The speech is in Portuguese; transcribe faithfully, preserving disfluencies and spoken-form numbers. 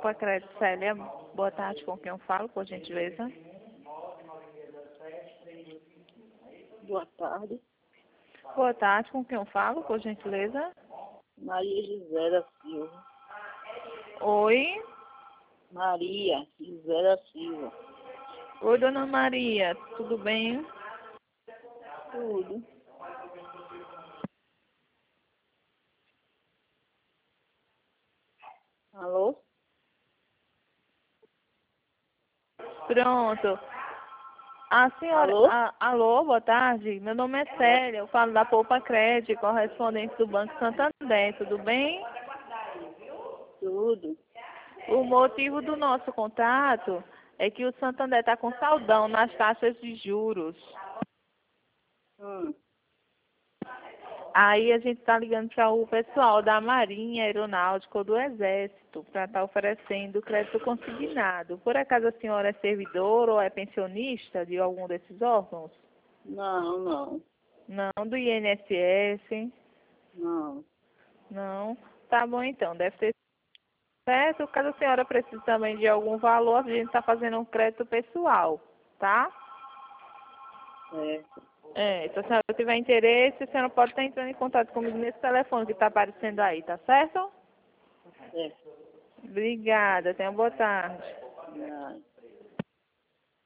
Poupa Crédito, Célia. Boa tarde, com quem eu falo, por gentileza? Boa tarde. Boa tarde, com quem eu falo, por gentileza? Maria Gisela Silva. Oi? Maria Gisela Silva. Oi, dona Maria, tudo bem? Tudo. Alô? Pronto. A senhora... Alô? a- alô, boa tarde. Meu nome é Célia, eu falo da Poupa Crédito, correspondente do Banco Santander, tudo bem? Tudo. O motivo do nosso contato é que o Santander está com saldão nas taxas de juros. Hum. Aí a gente está ligando para o pessoal da Marinha Aeronáutica ou do Exército para estar oferecendo crédito consignado. Por acaso a senhora é servidor ou é pensionista de algum desses órgãos? Não, não. Não, do I N S S? Não. Não. Tá bom então, deve ter certo. Caso a senhora precise também de algum valor, a gente está fazendo um crédito pessoal, tá? É. É, se a senhora tiver interesse, a senhora pode estar entrando em contato comigo nesse telefone que está aparecendo aí, tá certo? É. Obrigada, tenha boa tarde.